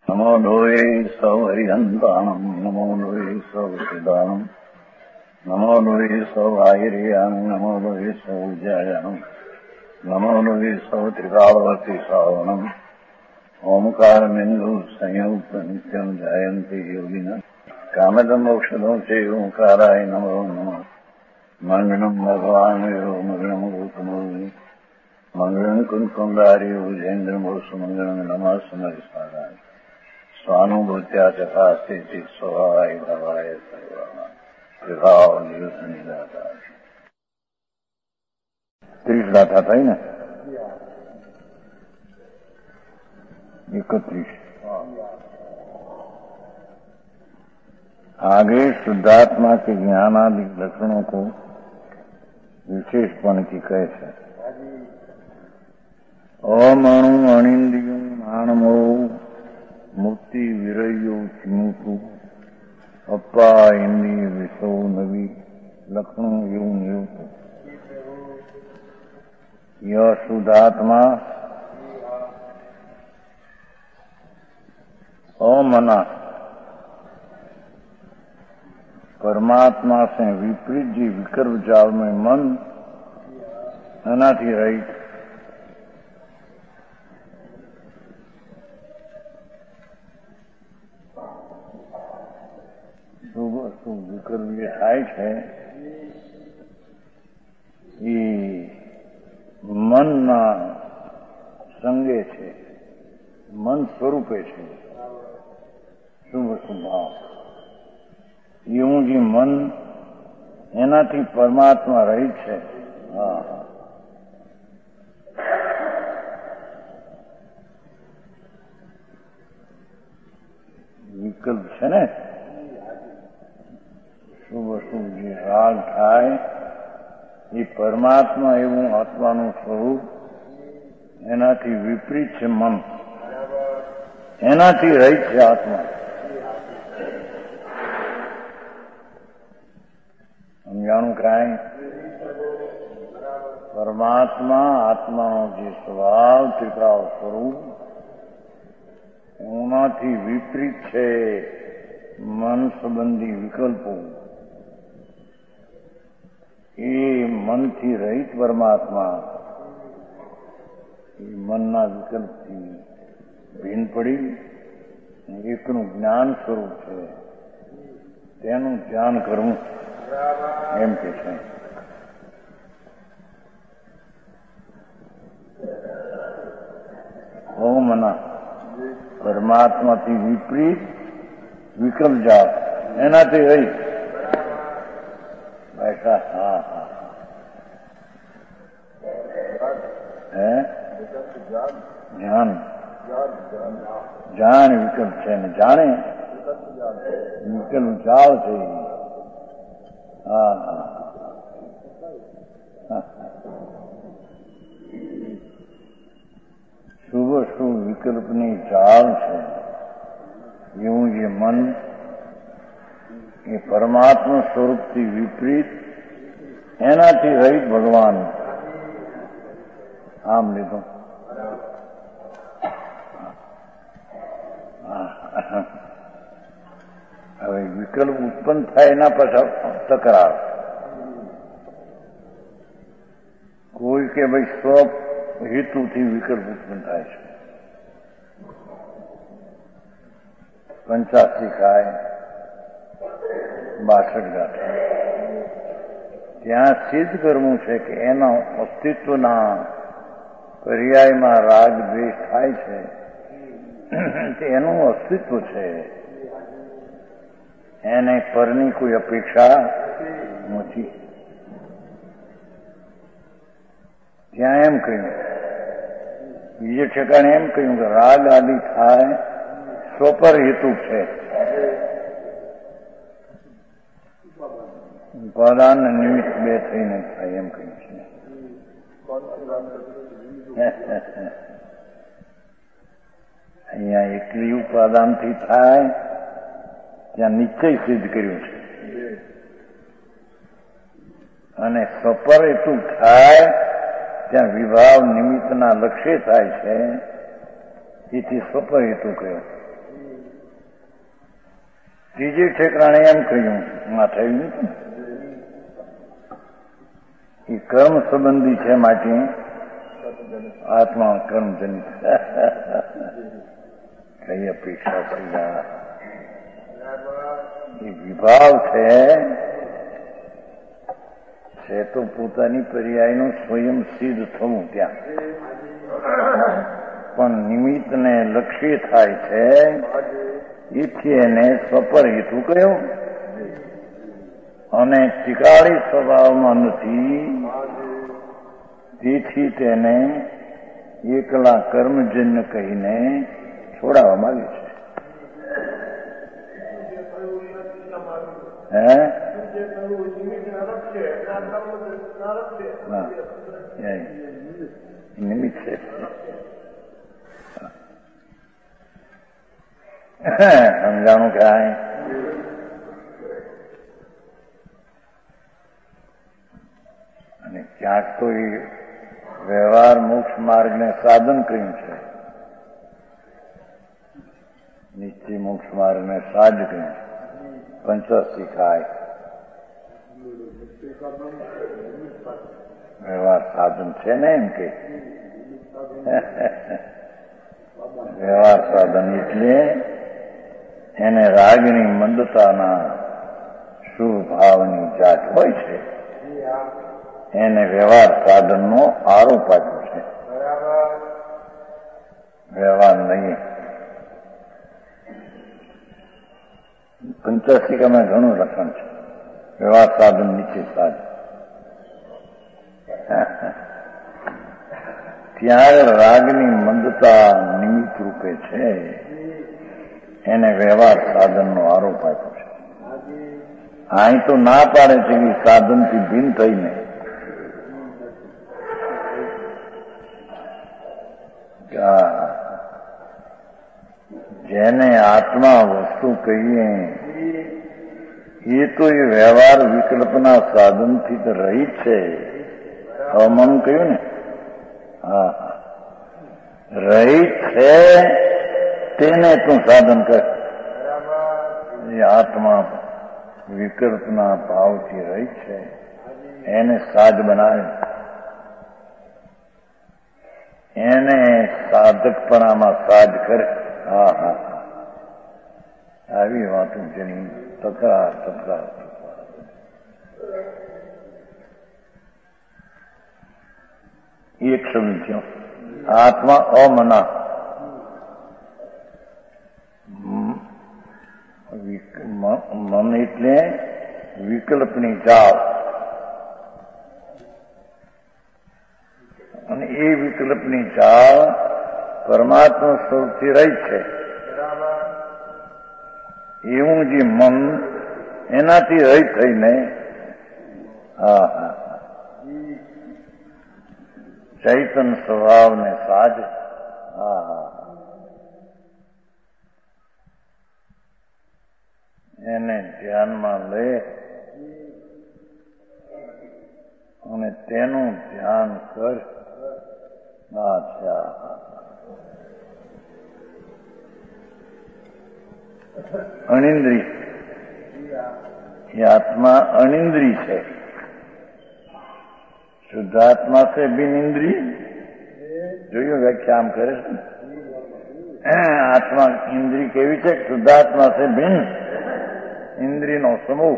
નમો લોહે સૌહરિહંતાણમ નમો લોહે સૌસિદાનમ નમો લોહે સૌઆયર્યાણમ નમો લોહે સૌજ્યાયાણમ નમો લોહે સૌત્રિકાવતી સાવનમ ઓમકારમિંદુ સંયુક્ત નિત્યમ જાયંતી યોગિના કામદમ ઔષધો છે ઓંકારાય નમો નમઃ મંગળમ ભગવાન મંગળમ ગૌતમો મંગળમ કુંકુંડારી ઉજેન્દ્રમોસુ મંગળમ નમઃ સમરિસારાય સ્વાનુભૂત્યા ચકાસ્તે સ્વભાવાય ભવાય સર્વા વિભાવ નિદાતા 30 ગાથા થઈ ને 31 आगे शुद्धात्मा के ज्ञानादि लक्षणों को विशेषपण की कैसे अमणु अणिंदियों नाणमो मुक्ति विरयो चिमुतु अप्पा इंद्रिय विषो नवी लक्षणों यूं युक्त यह शुद्धात्मा अमना परमात्मा से विपरीत जी विकल्प जाल में मन एनाથી રહિત શું વિકલ્પ જે થાય છે એ મનના સંગે છે, મન સ્વરૂપે છે. શુભ ભાવ એવું જે મન એનાથી પરમાત્મા રહિત છે. વિકલ્પ છે ને શુભ અશુભ જે રાગ થાય એ પરમાત્મા એવું આત્માનું સ્વરૂપ એનાથી વિપરીત છે. મન એનાથી રહિત છે આત્મા. સમજાણું કાંઈ? પરમાત્મા આત્માનો જે સ્વભાવ ત્રિકાળ સ્વરૂપ એનાથી વિપરીત છે મન સંબંધી વિકલ્પો. એ મનથી રહિત પરમાત્મા એ મનના વિકલ્પથી ભીન પડી એકનું જ્ઞાન સ્વરૂપ છે. તેનું ધ્યાન કરવું એમ કે છે. ઓમના પરમાત્માથી વિપરીત વિકલ્પ જાપ એનાથી રહી બેઠા. હા હા હે ધ્યાન જાણ વિકલ્પ છે ને જાણે વિકલ્પ જાળ છે. શુભ શુભ વિકલ્પની જાળ છે. એવું જે મન એ પરમાત્મા સ્વરૂપથી વિપરીત એનાથી રહિત ભગવાન આમ લીધું. હવે વિકલ્પ ઉત્પન્ન થાય એના પાછળ તકરાર. કોઈ કે ભાઈ સ્વ હેતુથી વિકલ્પ ઉત્પન્ન થાય છે. 85 ખાય 62 ગાંઠા ત્યાં સિદ્ધ કરવું છે કે એના અસ્તિત્વના પર્યાયમાં રાગ દ્વેષ થાય છે તે એનું અસ્તિત્વ છે. એને પરની કોઈ અપેક્ષા નથી. ત્યાં એમ કહ્યું, બીજે ઠેકાણે એમ કહ્યું કે રાગ આદિ થાય સ્વપર હેતુ છે. ઉપાદાન નિમિત્ત બે થઈને થાય એમ કહ્યું છે. અહીંયા એકલી ઉપાદાનથી થાય ત્યાં નિશ્ચય સિદ્ધ કર્યું છે. અને સપર હેતુ થાય ત્યાં વિભાવ નિમિત્તના લક્ષ્ય થાય છે. તેથી સપર હેતુ કહ્યું. ત્રીજી ઠેકાણે એમ કહ્યું માં થયું નથી. એ કર્મ સંબંધી છે માટે આત્મા કર્મજનિત. કઈ અપેક્ષા થઈ એ વિભાવ છે તો પોતાની પર્યાયનું સ્વયં સિદ્ધ થવું ત્યાં પણ નિમિત્તને લક્ષ્ય થાય છે. એથી એને સ્વપર હેતુ કહ્યું અને ટીકાળી સ્વભાવમાં નથી. તેથી તેને એકલા કર્મજન્ય કહીને છોડાવવામાં આવ્યું છે. નિમિત્ત છે. સમજાણું કાંઈ અને ક્યાંક તો એ વ્યવહાર મોક્ષ માર્ગને સાધન કહ્યું છે. નિશ્ચય મોક્ષ માર્ગને સાજ કહ્યું. પંચાસી ખાય વ્યવહાર સાધન છે ને એમ કે વ્યવહાર સાધન એટલે એને રાગની મંદતાના શુભ ભાવની જાત હોય છે એને વ્યવહાર સાધનનો આરોપ આપ્યો છે. વ્યવહાર નહીં. પંચાસિકામાં ઘણું લખણ છે. વ્યવહાર સાધન નીચે સાધન. ત્યાં રાગની મંદતા નિમિત્ત રૂપે છે એને વ્યવહાર સાધનનો આરોપ આપ્યો છે. અહીં તો ના પાડે છે કે સાધનથી ભિન્ન થઈને જેને આત્મા વસ્તુ કહીએ એ તો એ વ્યવહાર વિકલ્પના સાધનથી તો રહિત છે. હવામાન કહ્યું ને રહિત છે તેને તું સાધન કર. એ આત્મા વિકલ્પના ભાવથી રહિત છે એને સાજ બનાવે. એને સાધકપણામાં સાજ કરે. આવી વાતો જેની તકરાર એક શબ્દ થયો. આત્મા અમના મન એટલે વિકલ્પની જાળ અને એ વિકલ્પની જાળ પરમાત્મા સ્વરૂપથી રહી છે. એવું જે મન એનાથી રહિત થઈને ચૈતન સ્વભાવને સાજ એને ધ્યાનમાં લે અને તેનું ધ્યાન કર. અનિંદ્રિય એ આત્મા અનિંદ્રિય છે. શુદ્ધાત્મા છે બિન ઇન્દ્રિય. જોયું વ્યાખ્યા આમ કરે છે. આત્મા ઇન્દ્રિય કેવી છે? શુદ્ધાત્મા છે બિન ઇન્દ્રિયનો સમૂહ.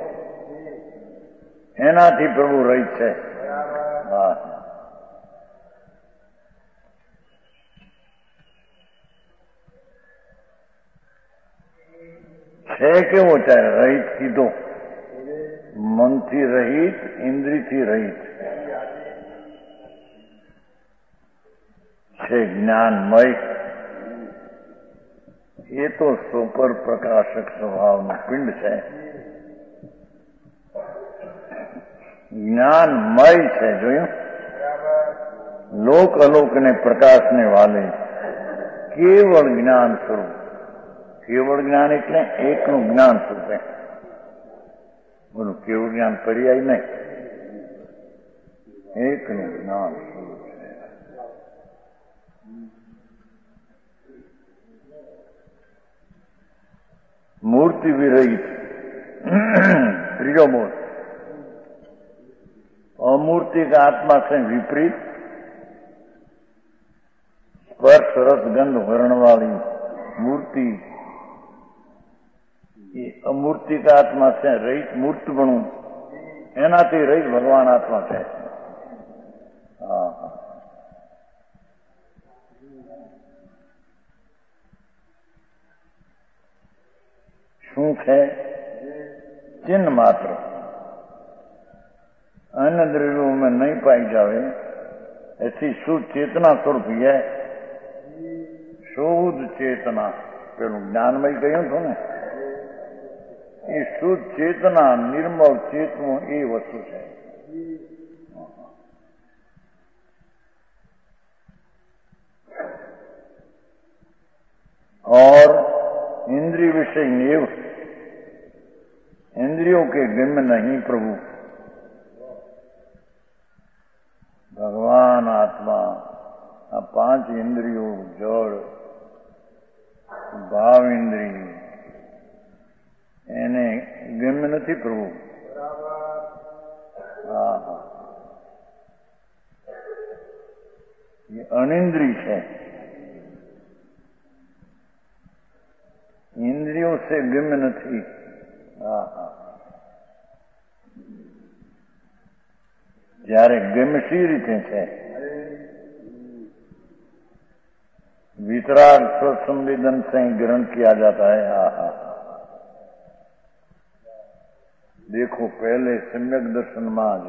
એનાથી પ્રભુ રહિત છે. છે કેવો ચાહે રહિત કીધો. મનથી રહિત, ઇન્દ્રિયથી રહિત છે. જ્ઞાનમય એ તો સુપર પ્રકાશક સ્વભાવનું પિંડ છે. જ્ઞાનમય છે. જોયું? લોક અલોકને પ્રકાશને વાલે કેવળ જ્ઞાન સ્વરૂપ. કેવળ જ્ઞાન એટલે એકનું જ્ઞાન સ્વરૂપે. બોલું કેવું જ્ઞાન પર્યાય નહીં. એકનું જ્ઞાન સ્વરૂપ છે. મૂર્તિ मूर्ति विरहित त्रीजो मोह। अमूर्ति का आत्मा से विपरीत स्पर्श रस गंध वर्ण वाली मूर्ति, ये अमूर्ति का आत्मा से रहित मूर्त बनू एनाથી રહિત ભગવાન આત્મા છે। શું છે? चिन्ह मात्र अन्य द्रव्यों में नहीं पाई जावे ऐसी शुद्ध चेतना स्वरूप है। शुद्ध चेतना पेलू ज्ञानमय कहूं थो ने, ये शुद्ध चेतना निर्मल चेतनो ये वस्तु है। और इंद्रिय विषय नेव, इंद्रियों के गम्य नहीं प्रभु। भगवान आत्मा पांच इंद्रियों जड़ भाव इंद्रिय એને ગમ્ય નથી પ્રભુ। ये अनिंद्रिय है, इंद्रियों से गम्य નથી। જ્યારે ગમ્યશી રીતે છે वितराग स्वसंवेदन से ग्रहण किया जाता है। देखो पहले सम्यक दर्शन में आज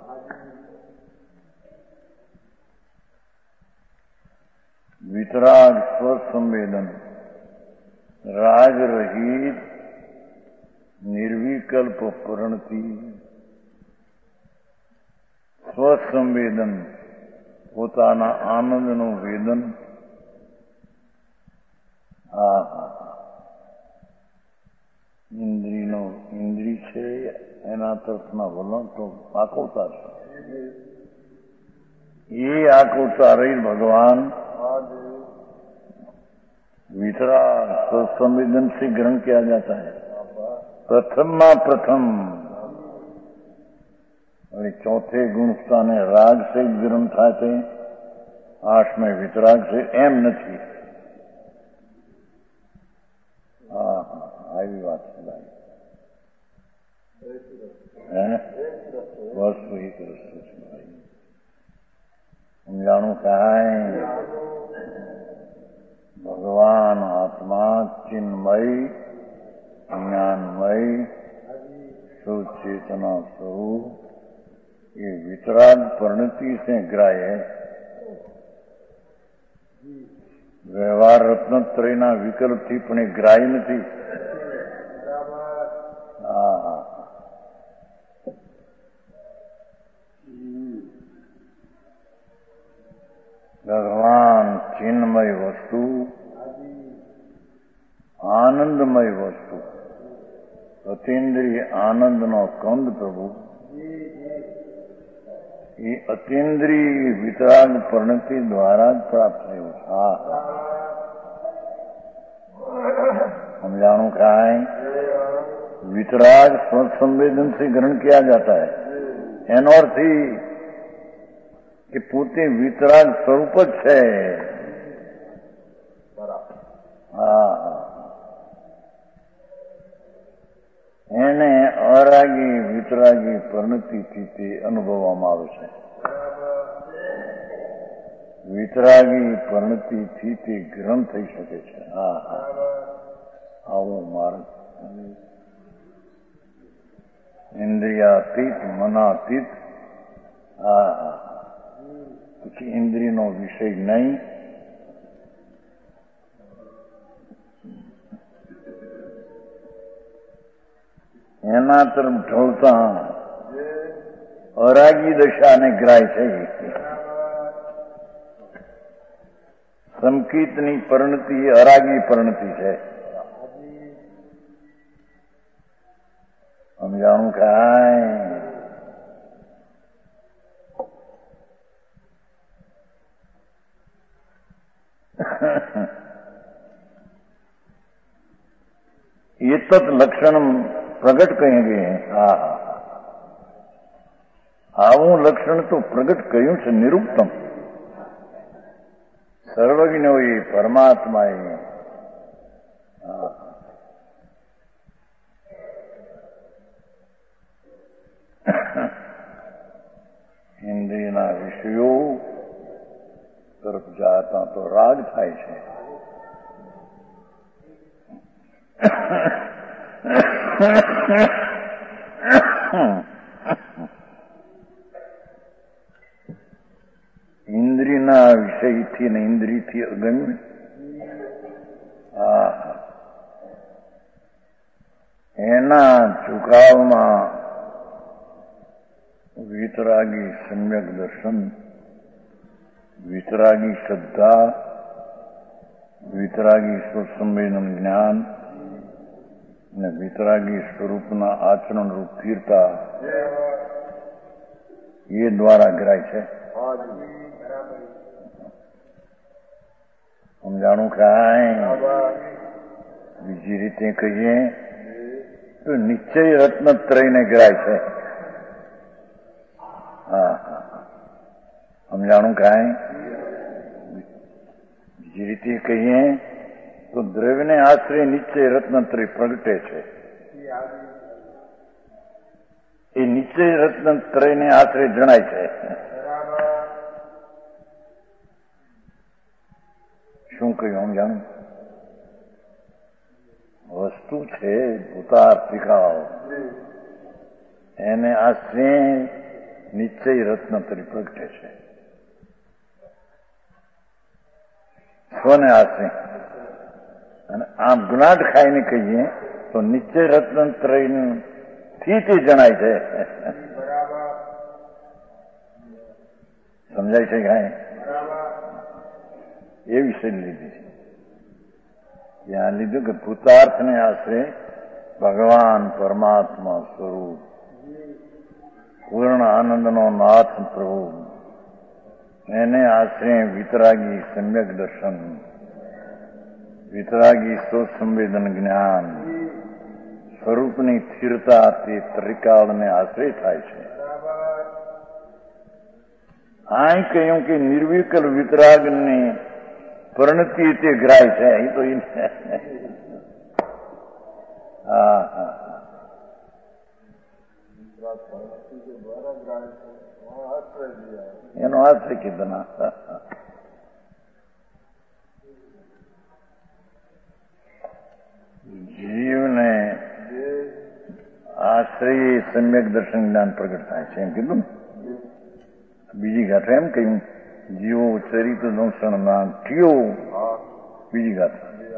वितराग स्वसंवेदन राग रहित निर्विकल्प परिणति स्वसंवेदन પોતાના આનંદનું વેદન। ઇન્દ્રિય છે એના તરફના વલણ તો આકુરતા છે। એ આકુરતા રહી ભગવાન वितराग संवेदन से ग्रहण किया जाता है। प्रथम और चौथे गुण स्थाने राग से ग्रहण था, 8 में वितराग से एम नहीं। આવી વાત છે ભાઈ, બસ એક રસ્તો છે ભાઈ। સમજાણું કાંઈ भगवान आत्मा चिन्मय ज्ञानमय सुचेतना स्वरूप ये वितराग परिणति से ग्राह्य है। व्यवहार रत्नत्रयना विकल्प थी पण ए ग्राह्य नहीं। भगवान चिन्मय वस्तु आनंदमय वस्तु अतीन्द्रिय आनंद नो कंद प्रभु ये अतीन्द्रिय वितराग परिणति द्वारा प्राप्त है। हम जानू क्या है वितराग स्वसंवेदन से ग्रहण किया जाता है। एनो अर्थ कि पोते वितराग स्वरूप ज छे। એને અરાગી વિતરાગી પરિણતિથી તે અનુભવવામાં આવે છે। વિતરાગી પરિણતિથી તે ગ્રહણ થઈ શકે છે। આવો માર્ગ ઇન્દ્રિયાતીત મનાતીત પછી ઇન્દ્રિયનો વિષય નહીં। એના તરફ ઢોળતા અરાગી દશાને ગ્રાહ્ય છે। સંકિતની પરિણતિ અરાગી પરિણતિ છે। સમજાણું કાંઈ એ તત્ લક્ષણ પ્રગટ કહેંગે. હા હા, આવું લક્ષણ તો પ્રગટ કહ્યું છે નિરૂપતમ. સર્વજ્ઞ હોય પરમાત્મા એ. ઇન્દ્રિયના વિષયો તરફ જાતા તો રાગ થાય છે. ઇન્દ્રિયના વિષયથી ને ઇન્દ્રિયથી અગમ્ય. એના ઝુકાવમાં વિતરાગી સમ્યક દર્શન, વિતરાગી શ્રદ્ધા, વિતરાગી સ્વસંવેદન જ્ઞાન અને વિતરાગી સ્વરૂપના આચરણ રૂપ સ્થિરતા એ દ્વારા ગ્રાય છે. સમજાણું કાંઈ? બીજી રીતે કહીએ તો નિશ્ચય રત્નત્રયને ગ્રાય છે. હા હા, સમજાણું કાંઈ? બીજી રીતે કહીએ તો દ્રવ્યને આશ્રય નિશ્ચય રત્નત્રય પ્રગટે છે. એ નિશ્ચય રત્નત્રયને આશ્રય જણાય છે. શું કહ્યું સમજાણું? વસ્તુ છે ભૂતાર્થિકાઓ, એને આશ્રય નિશ્ચય રત્નત્રય પ્રગટે છે. સ્વને આશ્રય. અને આમ ગુનાટ ખાઈને કહીએ તો નિશ્ચય રત્નત્રય થી તે જણાય છે. સમજાય છે કાંઈ? એ વિષય લીધી છે. ત્યાં લીધું કે ભૂતાર્થને આશ્રય ભગવાન પરમાત્મા સ્વરૂપ પૂર્ણ આનંદનો નાથ પ્રભુ, એને આશ્રય વિતરાગી સમ્યક દર્શન, વિતરાગી સ્વસંવેદન જ્ઞાન, સ્વરૂપની સ્થિરતા તે ત્રિકાળને આશ્રય થાય છે. આ કહ્યું કે નિર્વિકલ વિતરાગની પરિણતિ તે ગ્રાય છે. એ તો હા હા, એનો આશ્રય કીધો. જીવને આશ્રય સમ્યક દર્શન જ્ઞાન પ્રગટ થાય છે એમ કીધું. બીજી ગાથ એમ કહ્યું જીવો ચરિત્ર દંશન ના કયો. બીજી ગાથ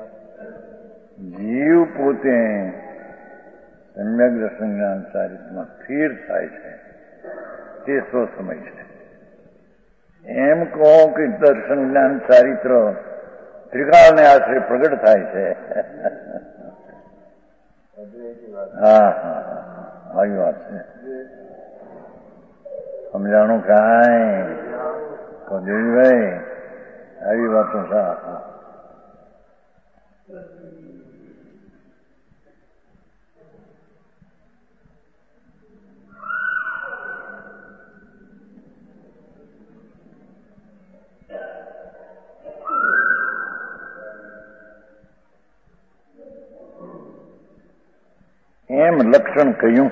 જીવ પોતે સમ્યક દર્શન જ્ઞાન ચારિત્રમાં સ્થિર થાય છે તે સ્વસમય છે. એમ કહો કે દર્શન જ્ઞાન ચારિત્ર ત્રિકાળને આશ્રય પ્રગટ થાય છે. હા હા, આવી વાત છે. સમજાણું કાંઈ? જોયું આવી વાતો. હા હા, એમ લક્ષણ કહ્યું.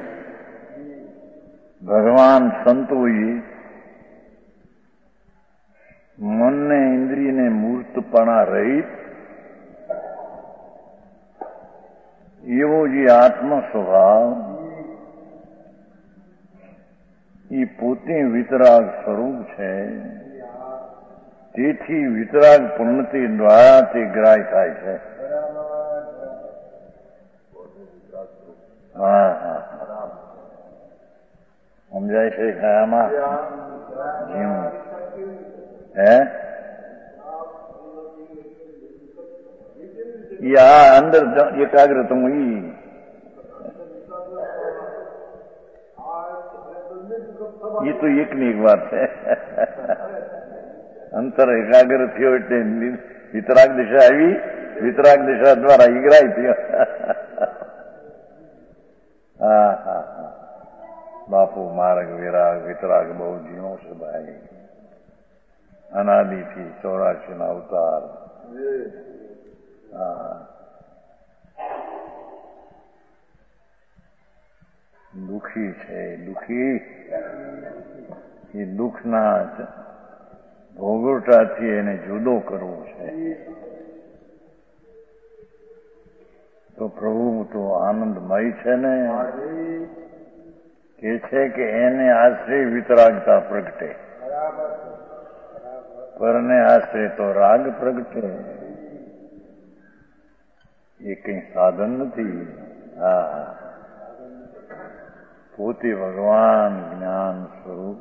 ભગવાન સંતોએ મનને ઇન્દ્રિયને મૂર્તપણા રહિત એવો જે આત્મ સ્વભાવ એ પોતે વિતરાગ સ્વરૂપ છે. તેથી વિતરાગ પૂર્ણતિ દ્વારા તે ગ્રાહ્ય થાય છે. હા હા, સમજાય છે આમાં? હે આ અંદર એકાગ્રતમ એ તો એકની એક વાત છે. અંતર એકાગ્ર થયો એટલે વિતરાગ દિશા આવી, વિતરાગ દિશા દ્વારા ઈગ્રાય થયો. હા હા હા, બાપુ માર્ગ વિરાગ વિતરાગ બહુ ઝીણો છે ભાઈ. અનાદિથી 84 ના અવતાર. હા, દુઃખી છે, દુઃખી. એ દુઃખના ભોગવટાથી એને જુદો કરવો છે. તો પ્રભુ તો આનંદમય છે ને, કે છે કે એને આશ્રય વિતરાગતા પ્રગટે, પરને આશ્રય તો રાગ પ્રગટે. એ કઈ સાધન નથી. હા, પોતે ભગવાન જ્ઞાન સ્વરૂપ,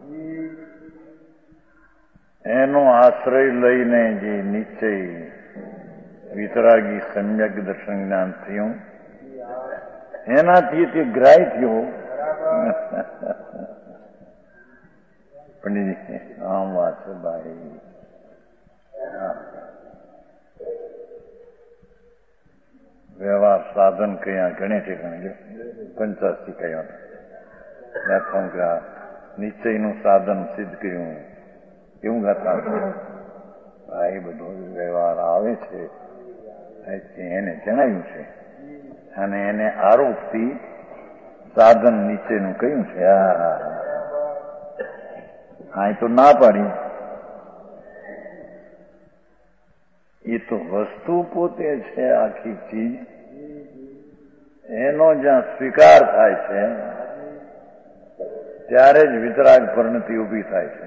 એનો આશ્રય લઈને જે નિશ્ચય વિતરાગી સમ્યક દર્શન જ્ઞાન થયું, એનાથી તે ગ્રાહ્ય થયો. પંડિતજી આમ વાત છે ભાઈ. વ્યવહાર સાધન કયા ગણે છે, ગણે 85 કયા નિશ્ચયનું સાધન સિદ્ધ કર્યું, એવું ગાતા ભાઈ. બધો વ્યવહાર આવે છે, એને જણાવ્યું છે, અને એને આરોપથી સાધન નીચેનું કહ્યું છે. હા, તો ના પાડી. એ તો વસ્તુ પોતે છે, આખી ચીજ. એનો જ્યાં સ્વીકાર થાય છે, ત્યારે જ વિતરાગ પરિણતિ ઉભી થાય છે.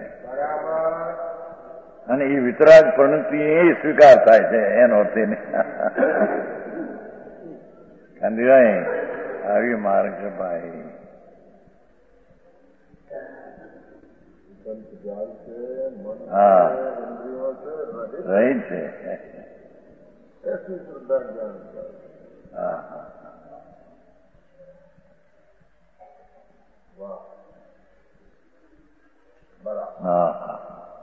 અને એ વિતરાગ પરિણતિ એ સ્વીકાર થાય છે, એનો અર્થ નહીં. કાંદીભાઈ, આવી માર્ગ છે ભાઈ. હા, રહી છે. હા હા, हाँ हाँ,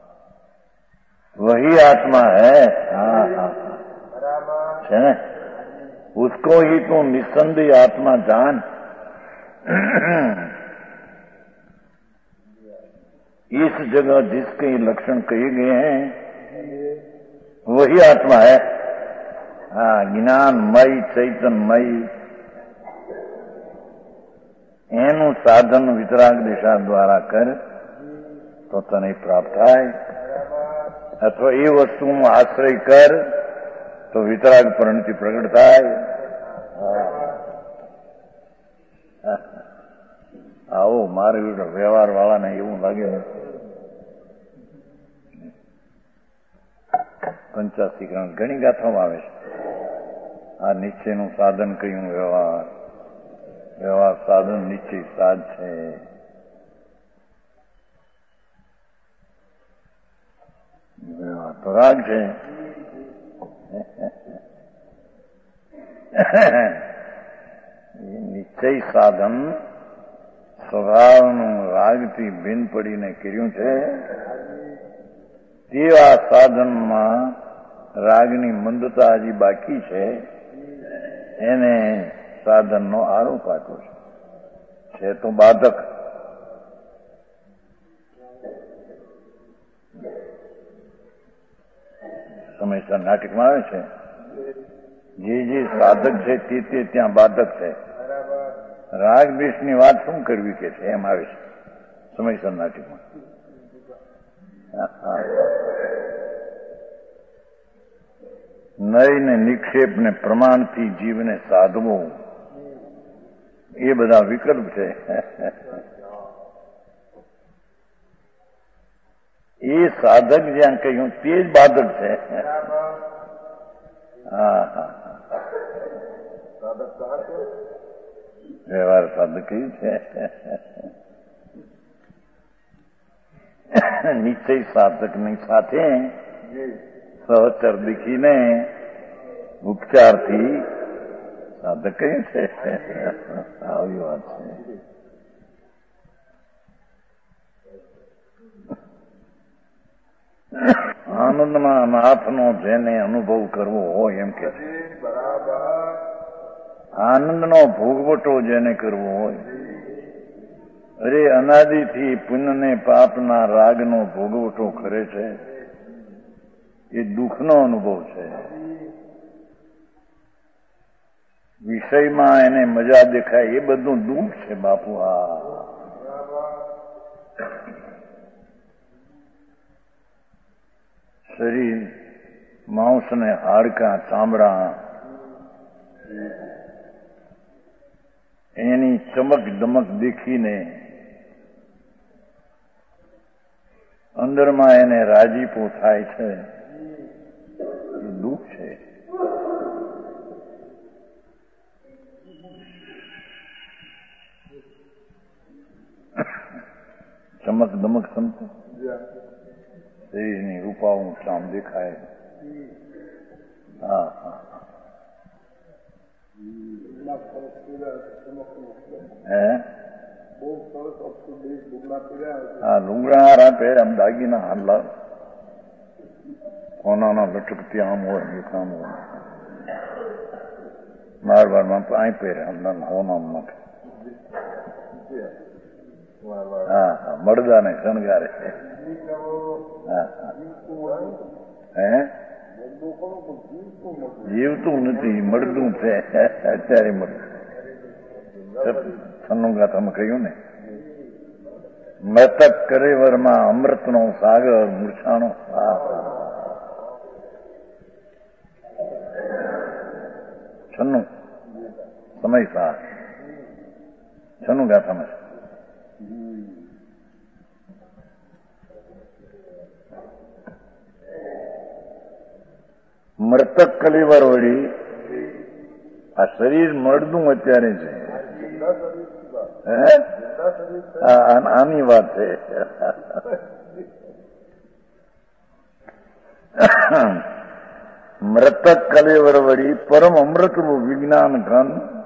वही आत्मा है. हाँ हाँ, है ना, उसको ही तो निस्संदेह आत्मा जान. इस जगह जिसके लक्षण कहे गए हैं वही आत्मा है. हाँ, ज्ञानमय चैतन्यमय એનું સાધન વિતરાગ દિશા દ્વારા કર તો તને પ્રાપ્ત થાય, અથવા એ વસ્તુનો આશ્રય કર તો વિતરાગ પરિણતિ પ્રગટ થાય. આવો મારે વ્યવહાર વાળાને એવું લાગે. 85 ઘણી ગાથામાં આવે છે. આ નિશ્ચયનું સાધન કયું વ્યવહાર, વ્યવહાર સાધન નિશ્ચય સાધ છે. વ્યવહાર તો રાગ છે. નિશ્ચય સાધન સ્વભાવનું રાગથી ભિન્ન પડીને કર્યું છે. તેવા સાધનમાં રાગની મંદતા હજી બાકી છે, એને સાધનનો આરોપ આપ્યો છે તો બાધક. સમયસર નાટકમાં આવે છે, જે સાધક છે તે ત્યાં બાધક છે. રાગ દ્વેષની વાત શું કરવી કે છે, એમ આવે છે સમયસર નાટકમાં. નય ને નિક્ષેપ ને પ્રમાણથી જીવને સાધવો, એ બધા વિકલ્પ છે. એ સાધક જ્યાં કહ્યું તે જ બાધક છે. હા હા, વ્યવહાર સાધક કયું છે. નિશ્ચય સાધકની સાથે સહચર દીખીને ઉપચારથી સાધક કયું છે. આવી વાત છે. આનંદના નાથનો જેને અનુભવ કરવો હોય એમ કે છે, આનંદનો ભોગવટો જેને કરવો હોય, અરે અનાદિથી પુણ્યને પાપના રાગનો ભોગવટો કરે છે, એ દુઃખનો અનુભવ છે. વિષયમાં એને મજા દેખાય એ બધું દુઃખ છે બાપુ. આ શરીર, માંસ ને હાડકાં, ચામડા, એની ચમક દમક દેખીને અંદરમાં એને રાજીપો થાય છે, એ દુઃખ છે. ચમક દમક સમજો, શરીરની રૂપાવું શામ દેખાય. હા હા હે હા લુગડા હારા પહેરે, આમ દાગીના હાલા કોનાના લટકતી આમ હોય એ કામ હોય. બારમાં અહીં પહેરે હોનામ નાખે. હા હા મળદાને શણગારે. હા હા હે જીવતું નથી, મળદું છે અત્યારે. છન્નું તમે કહ્યું ને, મૃતક કરેવરમાં અમૃતનો સાગર મૂર્છાણો. છન્નું સમય સાર છન્નું ગાથામાં છે. મૃતક કલેવર વળી આ શરીર મળદું અત્યારે છે. આની વાત છે. મૃતક કલેવર વળી પરમ અમૃત વિજ્ઞાન ઘન.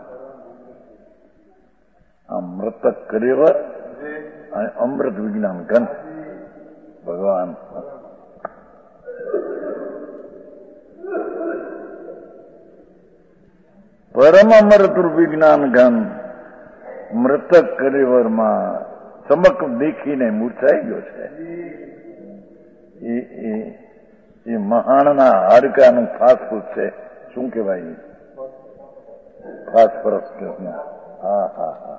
આ મૃતક કલેવર અને અમૃત વિજ્ઞાન ઘન ભગવાન. પરમ અમૃત વિજ્ઞાન ઘન મૃતક કલેવરમાં ચમક દેખીને મૂર્છાઈ ગયો છે. એ મહાણના હાડકાનું ફાસ્ફૂસ છે. શું કહેવાય? ફાસ્ફરસ. હા હા હા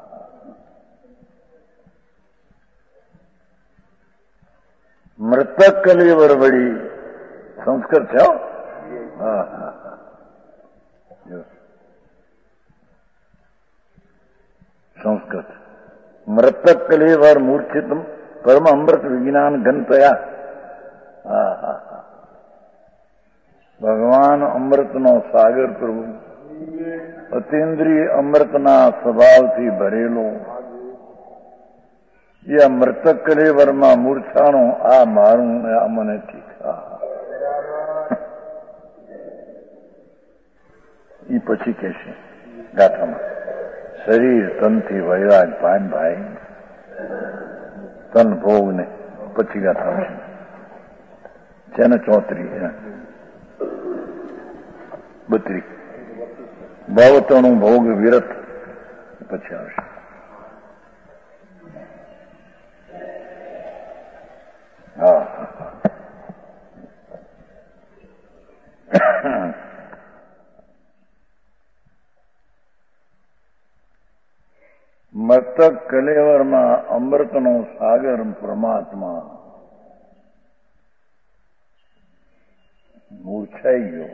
મૃતક કલેવર વળી સંસ્કૃત છે. હા હા હા સંસ્કૃત. મૃતક કલેવર મૂર્છિત પરમ અમૃત વિજ્ઞાન ઘનતયા. હા હા હા ભગવાન અમૃતનો સાગર પ્રભુ, અતિન્દ્રિય અમૃતના સ્વભાવથી ભરેલો એ મૃતક કલેવરમાં મૂર્છાણો. આ મારું, આ મને ઠીક. એ પછી કે છે ગાથામાં, શરીર તનથી વૈરાગ ભાન ભાઈ તન ભોગ ને પછી ગાથામાં છે ને 34 32 ભાવતણું ભોગ વિરત પછી આવશે. હા મૃતક કલેવરમાં અમૃતનો સાગર પરમાત્મા મૂર્છાઈ ગયો.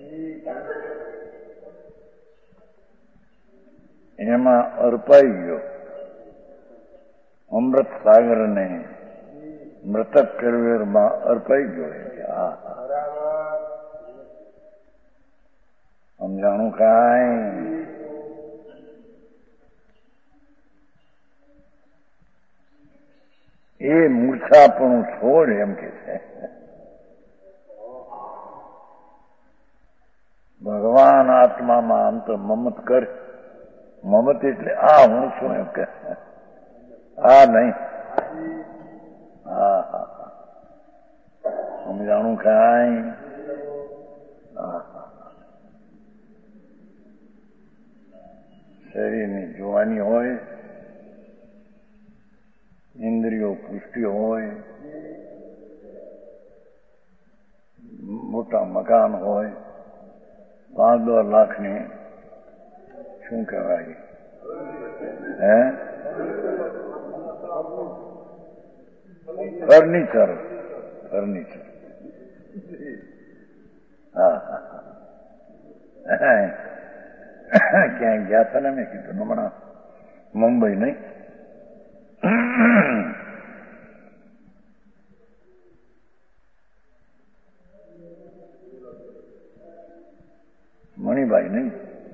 એમાં અર્પાઈ ગયો. અમૃત સાગરને મૃતક કલેવરમાં અર્પાઈ ગયો. સમજાણું કાંઈ? એ મૂર્છાપણું છોડ એમ કે છે. ભગવાન આત્મામાં અંત મમત કર. મમત એટલે આ હું છું એમ કે, આ નહીં. હા હા સમજાણું કાંઈ? શરીરની જોવાની હોય, ઇન્દ્રિયો પુષ્ટિ હોય, મોટા મકાન હોય, 5-10 લાખની શું કહેવાય ફર્નિચર. હા ક્યાંય ગયા હતા ને, મેં કીધું હમણાં મુંબઈ નહીં, મણિભાઈ નહીં,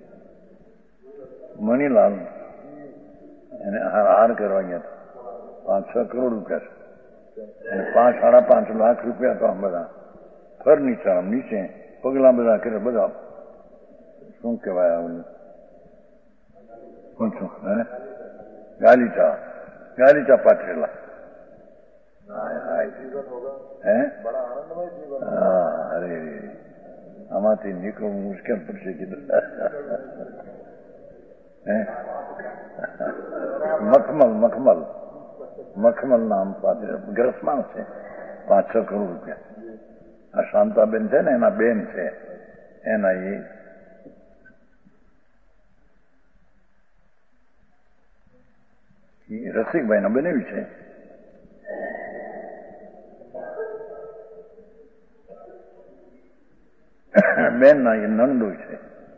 મણિલાલ, એને હાર કરવા ગયા હતા. 5-6 કરોડ રૂપિયા છે અને 5-5.5 લાખ રૂપિયા તો આમ બધા ફર્નિચર, આમ નીચે પગલા બધા કરે, બધા શું કહેવાય શું ગાલીચા પાથરેલા. અરે આમાંથી નીકળવું મુશ્કેલ પડશે કીધું. મખમલ નામ પાત્ર ગ્રસમાં છે. 5-6 કરોડ રૂપિયા. આ શાંતાબેન છે ને, એના બેન છે, એના રસિકભાઈ ના બનાવી છે. બેન ના એ નંદોય છે.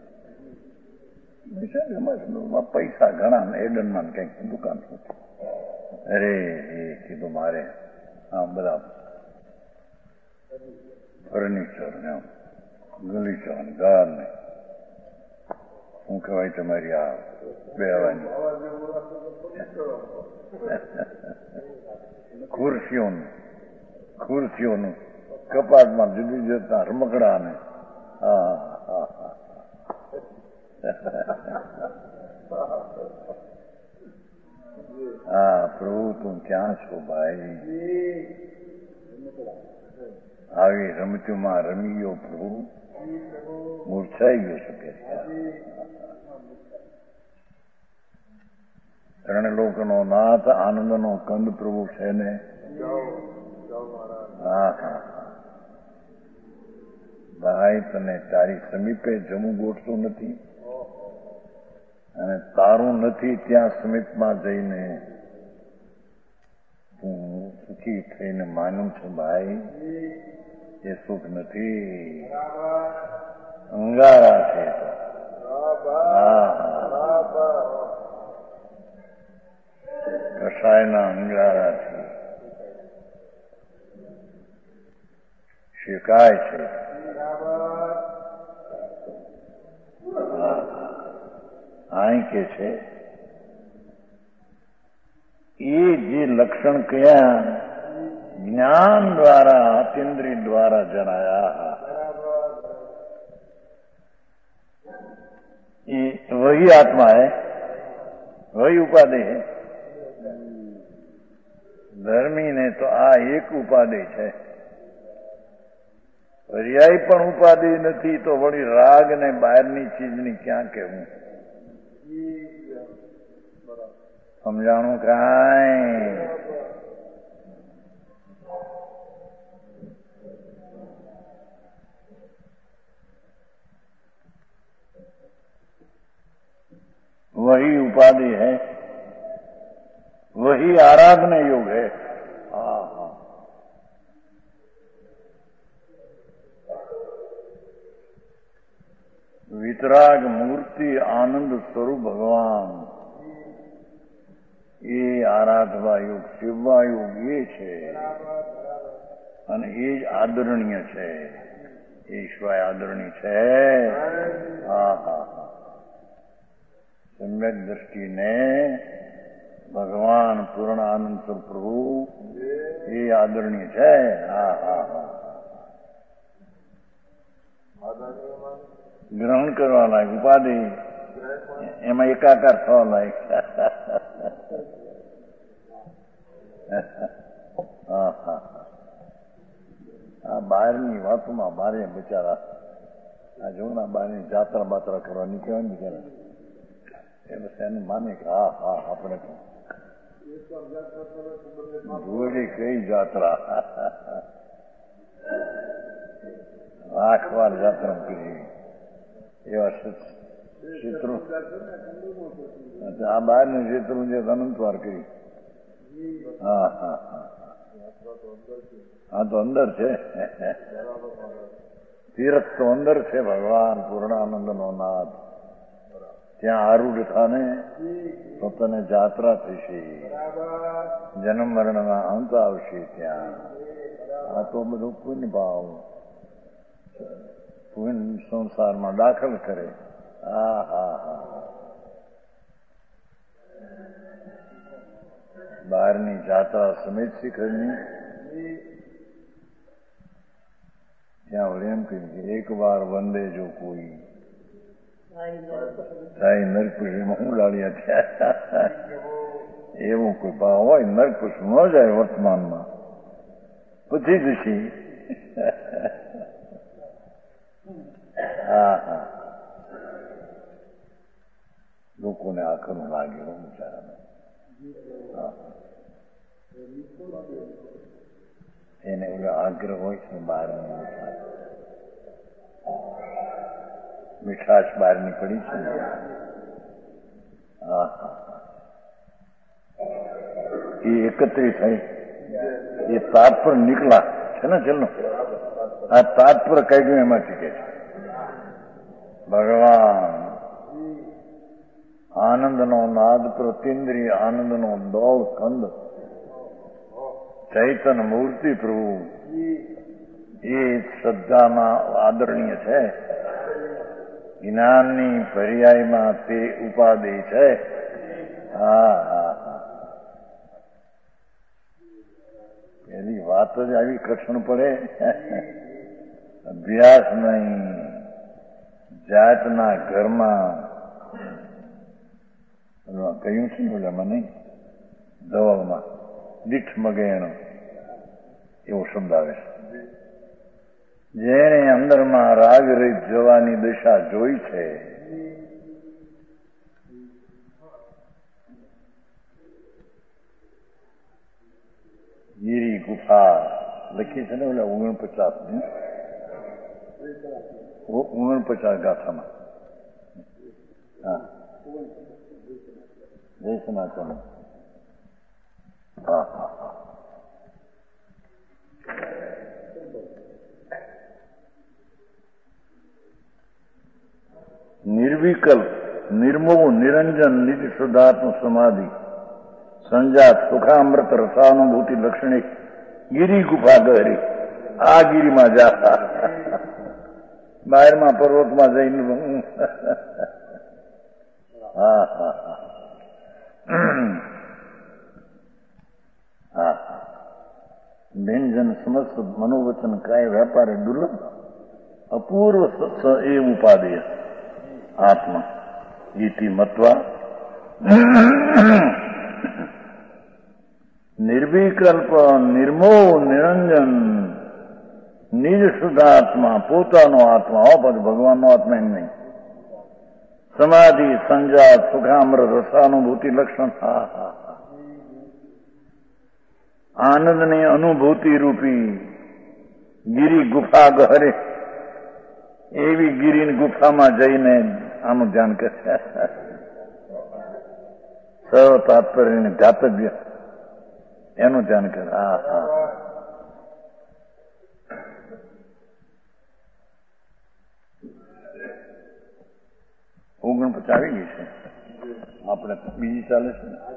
પૈસા ઘણા ને એડનમાં કઈક દુકાન છે. અરે એ કીધું મારે આમ બધા ફર્નિચર ને ગલીચા ને ગાર ને શું કહેવાય તમારી આ બેવાની ખુરશીઓનું કપાટમાં જુદી જતા રમકડા ને. હા પ્રભુ તું ક્યાં છો ભાઈ? આવી રમતુમાં રમી ગયો પ્રભુ, મૂર્છાઈ ગયો શકે. ત્રણ લોકોનો નાથ, આનંદનો કંદ પ્રભુ છે ને. હા ભાઈ, તને તારી સમીપે જમવું ગોઠતું નથી અને તારું નથી ત્યાં સમીપમાં જઈને તું સુખી થઈને માનું છું ભાઈ, એ સુખ નથી, અંગારા છે. કસાયના અંગારા છે, શેકાય છે. અહીં કે છે એ જે લક્ષણ કયા જ્ઞાન દ્વારા અતિન્દ્રિય દ્વારા જણાયા, એ વહી આત્મા है, वही उपाधि है. ધર્મી ને તો આ એક ઉપાધિ છે, પર્યાય પણ ઉપાધિ નથી તો વળી રાગ ને બહારની ચીજની ક્યાં કહેવું? સમજાણું કાંઈ? वही उपाधि है, वही आराधना योग है. વિતરાગ મૂર્તિ આનંદ સ્વરૂપ ભગવાન, એ આરાધવા યુગ, શિવવા યુગ એ છે અને એ જ આદરણીય છે. એ સિવાય આદરણીય છે. સમ્યક દ્રષ્ટિને ભગવાન પૂર્ણ આનંદ સ્વરૂપ પ્રભુ એ આદરણીય છે. ગ્રહણ કરવા લાયક, ઉપાધિ એમાં એકાકાર થવા લાયક. આ બહારની વાતોમાં મારે બિચારા આ જોના બહારની જાત્રા બાત્રા કરવા નીકળ્યા બિચારા એ બસ એનું માને કે હા હા આપણે જોડી કઈ જાત્રા 8 વાર જાત્રા કરી એવા ચિત્રો આ બહારનું ચિત્રું છે અનંત વાર કરી. હા હા હા હા તો અંદર છે તીરથ તો અંદર છે ભગવાન પૂર્ણાનંદ નો નાથ. ત્યાં આરૂઢ થાને તો તને જાત્રા થશે, જન્મ મરણના અંત આવશે ત્યાં. આ તો બધું પુણ્ય ભાવ પુણ્ય સંસારમાં દાખલ કરે. હા હા હા બહારની જાત્રા સમેત શિખરની ત્યાં વળી એમ કહ્યું કે એક વાર વંદે જો કોઈ થાય નરકુશીમાં હું લાડ્યા થયા. એવું કોઈ ભાવ હોય નરકુશ ન જાય વર્તમાનમાં પછી જશે. હા હા લોકોને આખરું લાગે હું બિચારાને. એને ઓલો આગ્રહ હોય છે બહારની મીઠાશ બહારની પડી છે ને. હા હા એ એકત્રિત થઈ એ તાપ પર નીકળા છે ને ચલો આ તાપ પર કઈ ગયું એમાંથી કે છે ભગવાન આનંદનો નાદ પ્રતિન્દ્રિય આનંદનો દોડ કંદ ચૈતન મૂર્તિ પ્રભુ એ શ્રદ્ધામાં આદરણીય છે. જ્ઞાનની પર્યાયમાં તે ઉપાધિ છે. હા હા હા એની વાત જ આવી કઠણ પડે. અભ્યાસ નહીં જાતના ઘરમાં કહ્યું છે ને મને દવામાં દીઠ મગેણો એવો શબ્દ આવે છે. જેણે અંદરમાં રાગ રહિત જવાની દિશા જોઈ છે ગીરી ગુફા લખી છે ને ઓલા 49 49 ગાથામાં. હા જય સનાતન. હા હા હા નિર્વિકલ્પ નિર્મોહ નિરંજન નિજ શુદ્ધાત્મ સમાધિ સંજાત સુખામૃત રસાનુભૂતિ લક્ષણિક ગિરી ગુફા ગહરી. આ ગિરીમાં જાતા બહારમાં પર્વતમાં જઈને. હા હા હા હા વ્યંજન સમસ્ત મનોવચન કાય વ્યાપારે દુર્લભ અપૂર્વ એ ઉપાધિ આત્મા ઇતિ મત્વા નિર્વિકલ્પ નિર્મોહ નિરંજન નિજ શુદ્ધાત્મા પોતાનો આત્મા હો પછી ભગવાનનો આત્મા એમ નહીં. સમાધિ સંજાત સુખામ્ર રસાનુભૂતિ લક્ષણ. હા હા હા આનંદની અનુભૂતિ રૂપી ગિરી ગુફા ગહરે એવી ગિરીની ગુફામાં જઈને આનું ધ્યાન કરે. સર્વ તાત્પર્ય ધાતવ્ય એનું ધ્યાન કરે. હા હા 49 આવી ગઈ છે. આપણે બીજી ચાલે છે ને.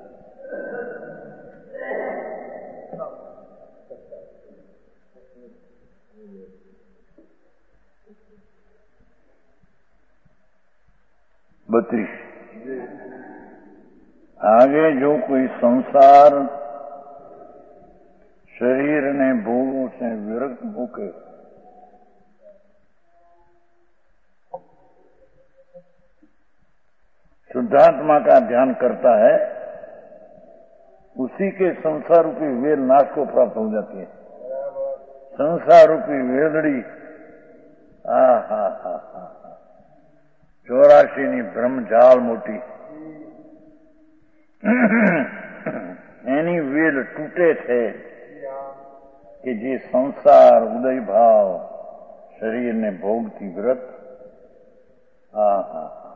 બત્રીસ आगे जो कोई संसार शरीर ने भोगों से विरक्त होकर शुद्धात्मा का ध्यान करता है उसी के संसार रूपी वेल नाश को प्राप्त हो जाती है. संसार रूपी वेलड़ी हा हा हा हा 84 ની બ્રહ્મજાળ મોટી એની વેલ તૂટે છે કે જે સંસાર ઉદય ભાવ શરીરને ભોગથી વ્રત. હા હા હા.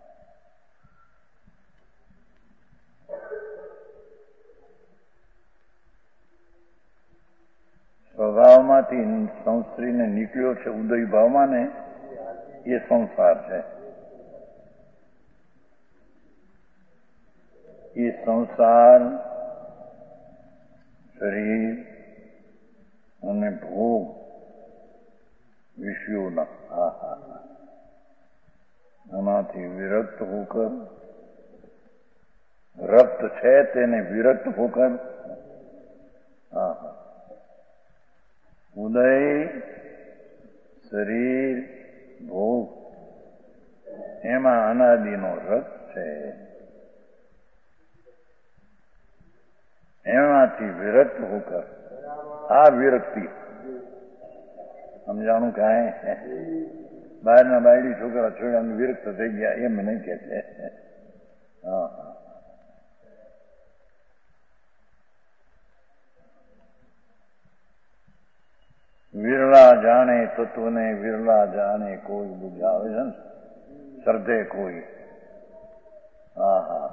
સ્વભાવમાંથી સંસ્ત્રીને નીકળ્યો છે ઉદય ભાવમાં ને એ સંસાર છે. એ સંસાર શરીર અને ભોગ વિષયોના આમાંથી વિરક્ત હોકર રક્ત છે તેને વિરક્ત હોકર ઉદય શરીર ભોગ એમાં અનાદિનો રસ છે. એમાંથી વિરક્ત હોકર આ વિરક્તિ સમજાણું કાંઈ બહારના બાયડી છોકરા છોડ્યા વિરક્ત થઈ ગયા એમ નહીં કે છે. હા હા. વિરલા જાણે તત્વને વિરલા જાણે કોઈ બુઝાવે છે ને શ્રદ્ધે કોઈ. હા હા.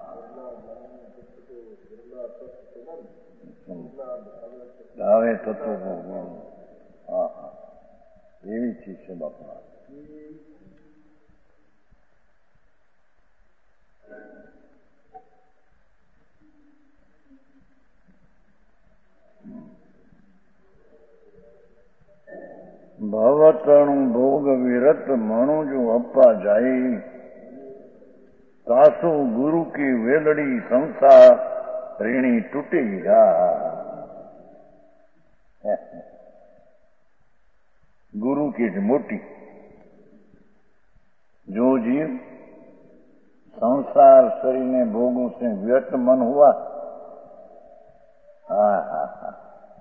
આવે તત્વ. હા હા. એવી ચીજ છે બાપા. ભવતણું ભોગ વિરત મણું જો અપ્પા જાય સાસુ ગુરુ કી વેલડી સંસાર ऋणी टूटेगा. गुरु की मोटी जो जीव संसार शरीर ने भोगों से व्यक्त मन हुआ. हा हा हा.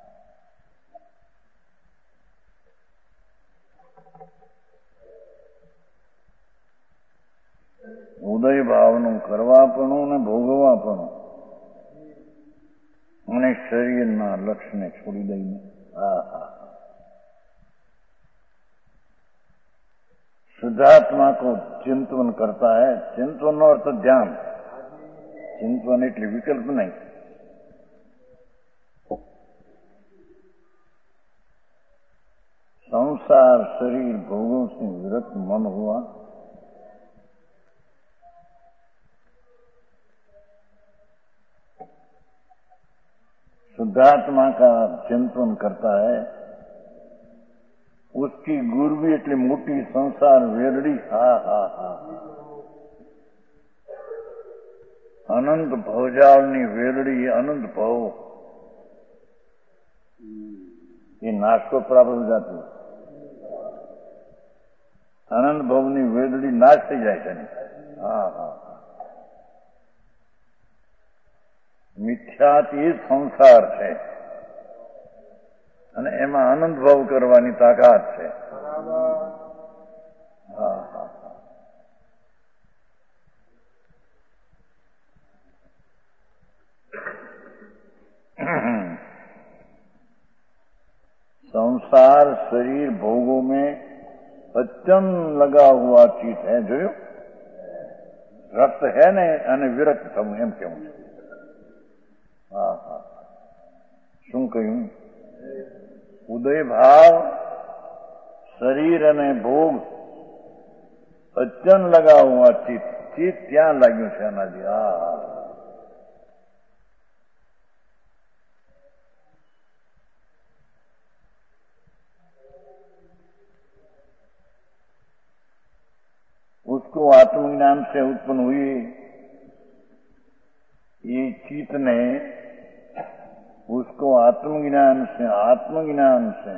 ઉદય ભાવનું કરવાપણું ને ભોગવાપણું અને શરીરના લક્ષ્યને છોડી દઈને शुद्धात्मा को चिंतन करता है. चिंतन નો અર્થ ધ્યાન. ચિંતન એટલે વિકલ્પ નહીં. संसार शरीर भोगों से विरक्त मन हुआ. शुद्धात्मा का चिंतन करता है. उसकी गुरबी એટલે મોટી સંસાર વેરડી. હા હા હા. અનંત ભવજાળની વેરડી અનંત ભવ એ નાશ તો પ્રાપ્ત જાતું. અનંત ભવની વેરડી નાશ થઈ જાય છે. હા હા. મિથ્યાત એ સંસાર છે અને એમાં આનંદ ભાવ કરવાની તાકાત છે. હા હા. संसार शरीर भोगों में अत्यंत लगा हुआ चीज है. જોયું રક્ત હે ને અને વિરક્ત થવું એમ કેવું છે. હા હા. શું કહ્યું? ઉદય ભાવ શરીર અને ભોગ અચન લગા હુઆ ચિત્ત. ચિત્ત ત્યાં લાગ્યું છે એનાથી. હા હા. उसको आत्मज्ञान से उत्पन्न हुई ये चित्त ने उसको आत्मज्ञान से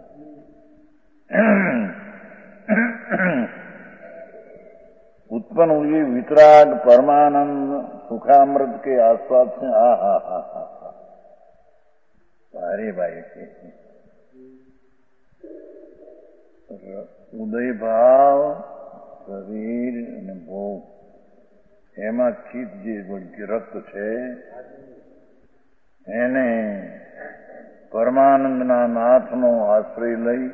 उत्पन्न हुई वितराग परमानंद सुखामृत के आस्वाद से. हा हा हा हा हा. अरे भाई उदय भाव શરીર અને ભોગ એમાં ચિત્ત જે રક્ત છે એને પરમાનંદના નાથનો આશ્રય લઈ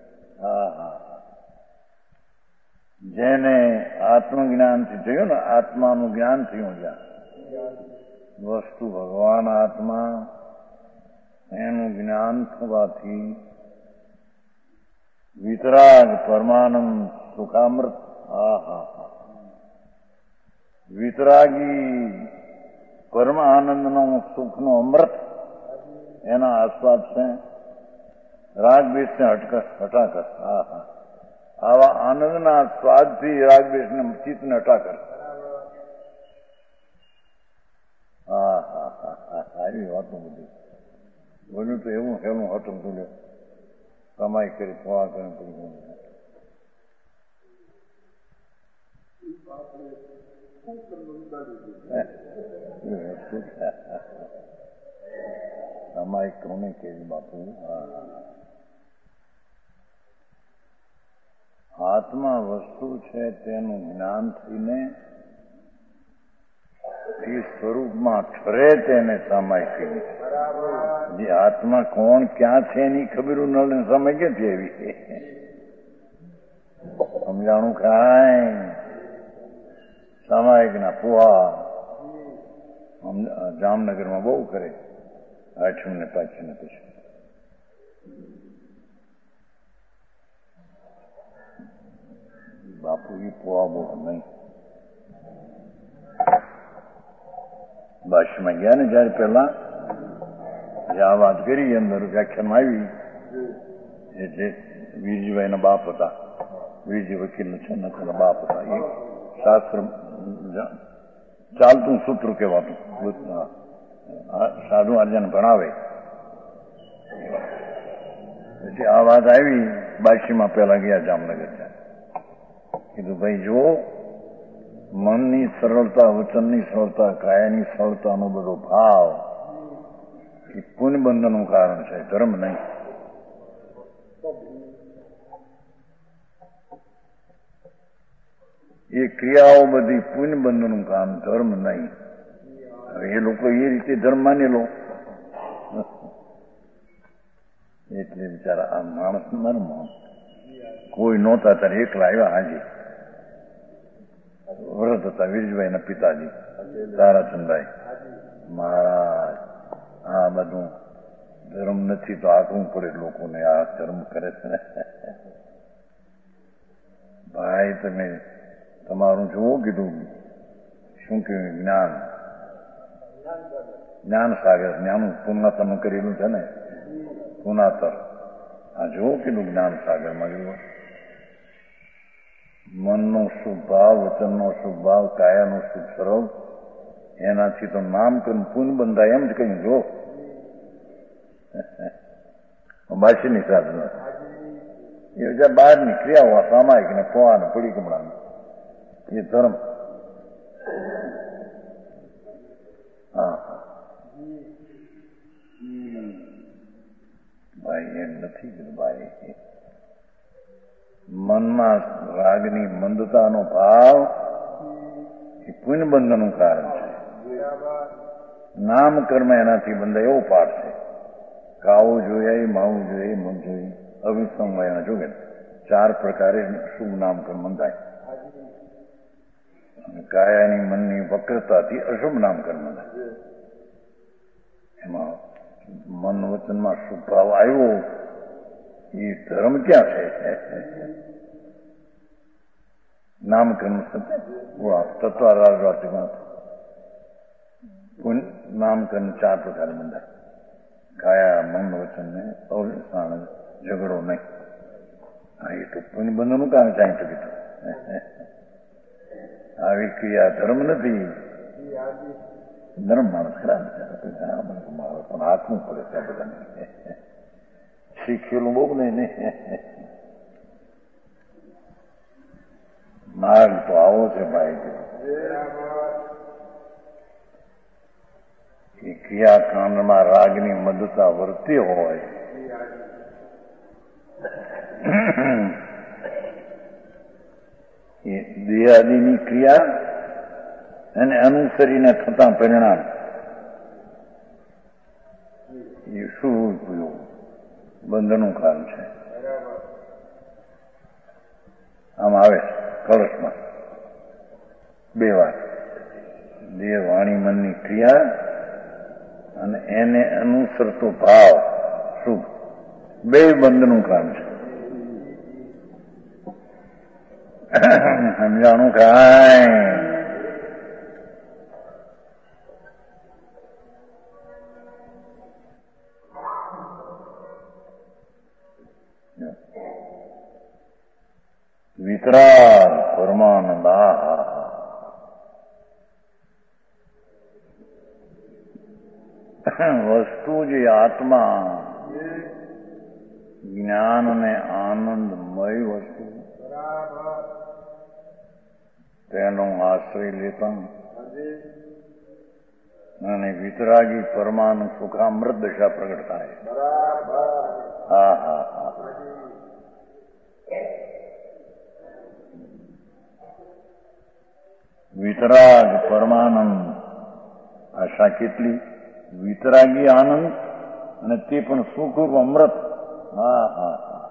જેને આત્મજ્ઞાનથી થયું ને, આત્માનું જ્ઞાન થયું, જ્યાં વસ્તુ ભગવાન આત્મા એનું જ્ઞાન થવાથી વિતરાગ પરમાનંદ સુખામૃત વિતરાગી પરમ આનંદનો સુખનો અમૃત એના આસ્વાદ છે. રાગદ્વેષને હટાકર આવા આનંદના સ્વાદથી રાગદ્વેષને ચિત્તને હટાકર. આવી વાતો બધી બોલ્યું તો એવું હેલું હટું બોલ્યો, કમાઈ કરી ફવા કરી કમાઈ કોને કેવી બાપુ. આત્મા વસ્તુ છે તેનું જ્ઞાન થઈને એ સ્વરૂપમાં ઠરે તેને સમાય કરી. જે આત્મા કોણ ક્યાં છે એની ખબર નળ સમય ક્યાંથી આવી? સમજાણું કાંઈ સામાયિક ના પુહા જામનગરમાં બહુ કરે, 8મ ને 5મ ને પછી બાપુ એ પુહા બહુ નહીં. બાશમાં ગયા ને જયારે પેલા આ વાત કરી અંદર વ્યાખ્યાનમાં આવી, એટલે વીરજીભાઈના બાપ હતા, વીરજી વકીલ છે ને તેના બાપ હતા. એ શાસ્ત્ર ચાલતું સૂત્ર કહેવાતું, સાધુ આર્યને ભણાવે. પછી આ વાત આવી બાશીમાં પેલા ગયા જામનગર. કીધું ભાઈ જુઓ, મનની સરળતા, વચનની સરળતા, કાયાની સરળતાનો બધો ભાવ એ પુણ્યબંધનનું કારણ છે, ધર્મ નહીં. એ ક્રિયાઓ બધી પુણ્યબંધનનું કામ, ધર્મ નહીં. એ લોકો એ રીતે ધર્મ માની લો એટલે બિચારા આ માણસ નરમ, કોઈ નહોતા ત્યારે એકલા આવ્યા. હાજી વ્રત હતા વીરજીભાઈના પિતાજી તારાચંદભાઈ મહારાજ. આ બધું ધર્મ નથી તો આકવું પડે લોકોને, આ ધર્મ કરે છે ને. ભાઈ તમે તમારું જુઓ, કીધું શું કહ્યું, જ્ઞાન જ્ઞાન સાગર, જ્ઞાન પુનાતરનું કરેલું છે ને, પુનાતર. આ જુઓ કીધું જ્ઞાન સાગરમાં કીધું મનનો શુભ ભાવ, વચનનો શુભ ભાવ, કાયાનો શુભ સરળ, એનાથી તો નામકરણ પુણ્ય બંધાય. એમ જ કહ્યું જો બાશીની સાધના એ બધા બહારની ક્રિયાઓ સામાયિક ને પોવાને પડી કમળાને એ ધર્મ. ભાઈ એમ નથી કીધું. ભાઈ મનમાં રાગની મંદતાનો ભાવ એ પુણ્યબંધનનું કારણ છે. નામ કર્મ એનાથી બંધાય એવો પાઠ છે. કાવું જોઈએ, માવું જોઈએ, મન જોઈએ, અવિસંગ એના જોગે 4 પ્રકારે શુભ નામકર્મ બંધાય. કાયાની મનની વક્રતાથી અશુભ નામકર્મ બંધાય. એમાં મન વચનમાં શુભ ભાવ આવ્યો એ ધર્મ ક્યાં છે? નામકર્મ તત્વાર્થમાં નામકર્મ 4 પ્રકારે બંધાય. કાયા મન વચન ને ઝઘડો નહીં. એ તો બંધનું કામ ચાહી તો કીધું. આવી ક્રિયા ધર્મ નથી. ધર્મ માણસ ખરાબ પણ હાથવું પડે ત્યાં બધાને. શીખેલું બહુ નહીં ને. માર્ગ તો આવો છે ભાઈ. એ ક્રિયાકાંડમાં રાગની મદતા વર્તી હોય એ દેહાદિની ક્રિયા એને અનુસરીને થતા પરિણામ એ શું બંધનું કારણ છે. આમ આવે કળશમાં 2 વાર દેહ વાણી મનની ક્રિયા અને એને અનુસરતો ભાવ શુભ 2 બંધનું કામ છે. સમજાણું કાંઈ વિતરાગ પરમાનંદા વસ્તુ જે આત્મા જ્ઞાન અને આનંદમય વસ્તુ તેનો આશ્રય લેતા અને વિતરાગી પરમાનંદ સુખામૃત દશા પ્રગટ થાય. હા હા હા વિતરાગ પરમાનંદ આશા કેટલી વિતરાગી આનંદ અને તે પણ સુખરૂપ અમૃત. હા હા હા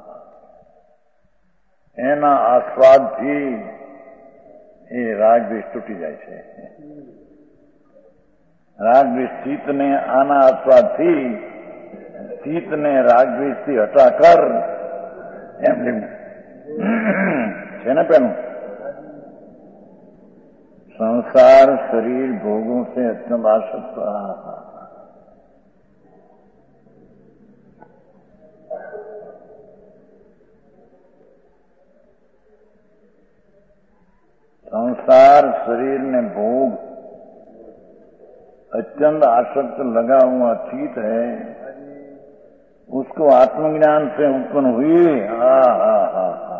એના આસ્વાદથી એ રાગદ્વેષ તૂટી જાય છે. રાગદ્વેષ ચિત્તને આના આસ્વાદથી ચિત્તને રાગદ્વેષથી હટા કર એમ લેવું છે ને. પેલું संसार शरीर भोगों से अत्यंत आसक्त रहा. संसार शरीर ने भोग अत्यंत आसक्त लगा हुआ चित है, उसको आत्मज्ञान से उत्पन्न हुई. हा हा हा हा